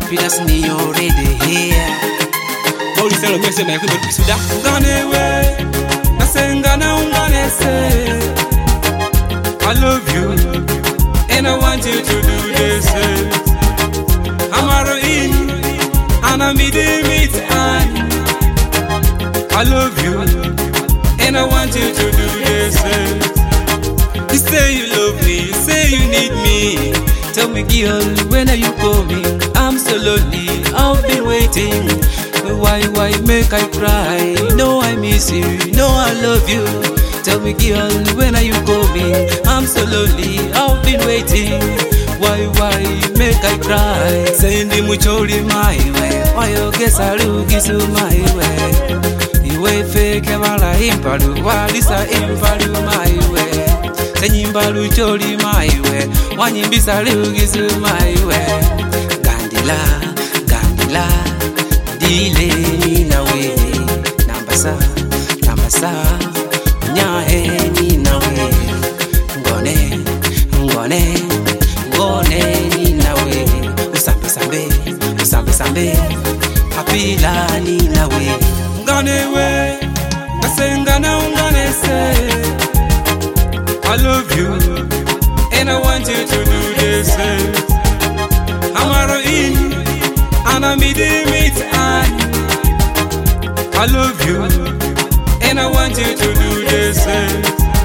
happiness ni already here. Boli selo mese na yakwe bisuda. Ganewe, nasengana unganese. I love you, and I want you to do the same. Amaro in, and I'm meet and I love you, and I want you to do the same. You say you love me, you say you need me. Tell me, girl, when are you coming? I'm so lonely, I've been waiting. Why make I cry? No, I miss you, no, I love you. Tell me, girl, when are you coming? I'm so lonely, I've been waiting. Why make I cry? Saying the mucholi my way. Why you guess I look is my way? The way fake mala impalu, walisa impalu my way. Sayimbalu choli my way. Wanyimbisa look is my way. Gandila, Gandila, dile nina we. Nambasa, Nambasa. Nyahe ni nawe ngone ngone ngone ni nawe usambe sambe hapila ni nawe ngone we kasengana ungane se. I love you and I want you to do the same. Amaro in and I meet and I love you and I want you to do the same.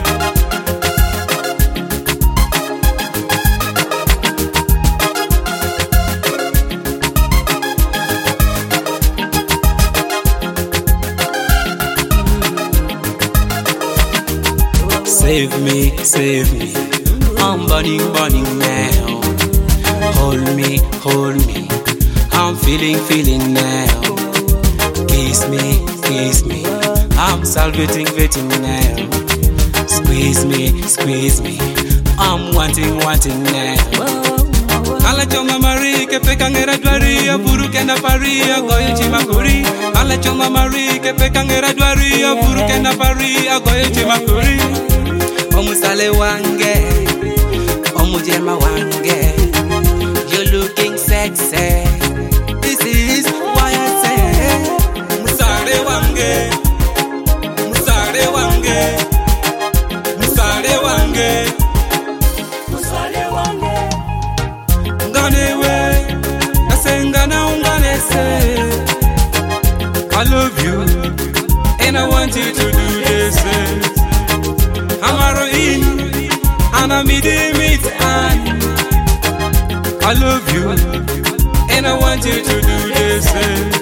Save me, I'm burning now. Hold me, I'm feeling now. Kiss me, I'm salvating now. Squeeze me, I'm wanting now. Ala choma mari ke pekangera dwari aburu kenda pari agoyo chimakuri. Ala choma mari ke pekangera dwari aburu kenda pari agoyo chimakuri. Omusale wange, omujema wange, you're looking sexy. This is why I say, musale wange, musale wange, musale wange, musale wange. Nganewe, nasengana unganese. I love you, and I want you to do the same. Amaro in, and I meet and I love you, and I want you to do the same.